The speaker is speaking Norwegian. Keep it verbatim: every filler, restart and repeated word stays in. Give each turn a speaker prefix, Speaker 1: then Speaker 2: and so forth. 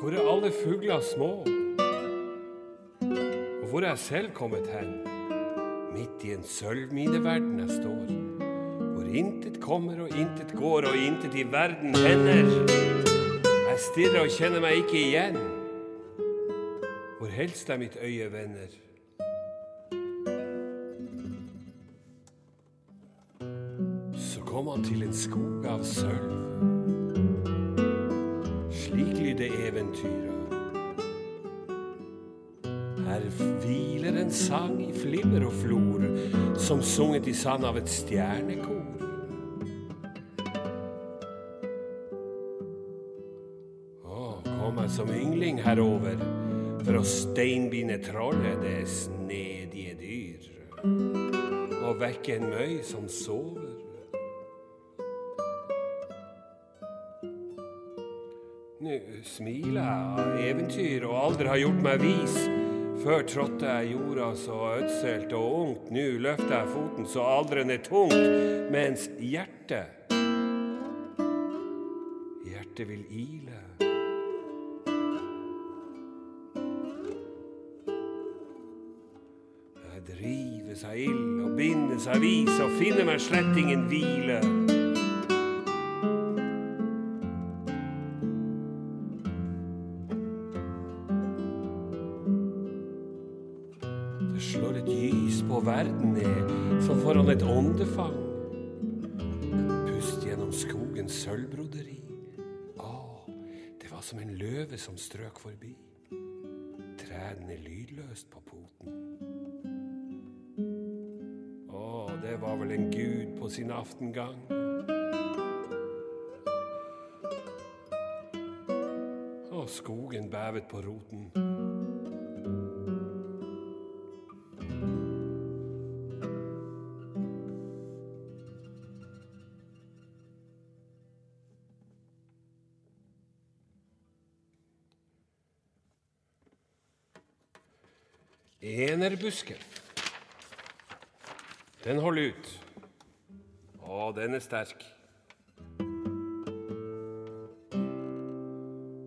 Speaker 1: Hvor er alle fugler små? Og hvor er jeg selv kommet hen? Midt i en sølvmineverden jeg står, hvor intet kommer og intet går, og intet i verden hender. Jeg stirrer og kjenner meg ikke igjen. Hvor helst er mitt øye vender. Så kom han til en skog av sølv. Slik lyder eventyret. Her hviler en sang i flimmer og flor, som sunget i sand av et stjernekor. Å, kom jeg som yngling herover, for å steinbinde trollet, det snedige dyr, og vekke en møy som sover. Nå smiler jeg av eventyr og aldri har gjort meg vis. Før trådte jeg jorda så ødselt og ungt, nå løfter jeg foten så alderen er tungt, mens hjertet, hjertet vil ile. Jeg drives av ild og bindes av vis og finner meg slett ingen hvile. Det slår et gys på verden ned, som foran et åndefang. Pust gjennom skogens sølvbroderi. Å, det var som en løve som strøk forbi. Trædene lydløst på poten. Å, det var vel en gud på sin aftengang. Å, skogen bævet på roten. Enerbusken. Den holder ut. Å, den er sterk.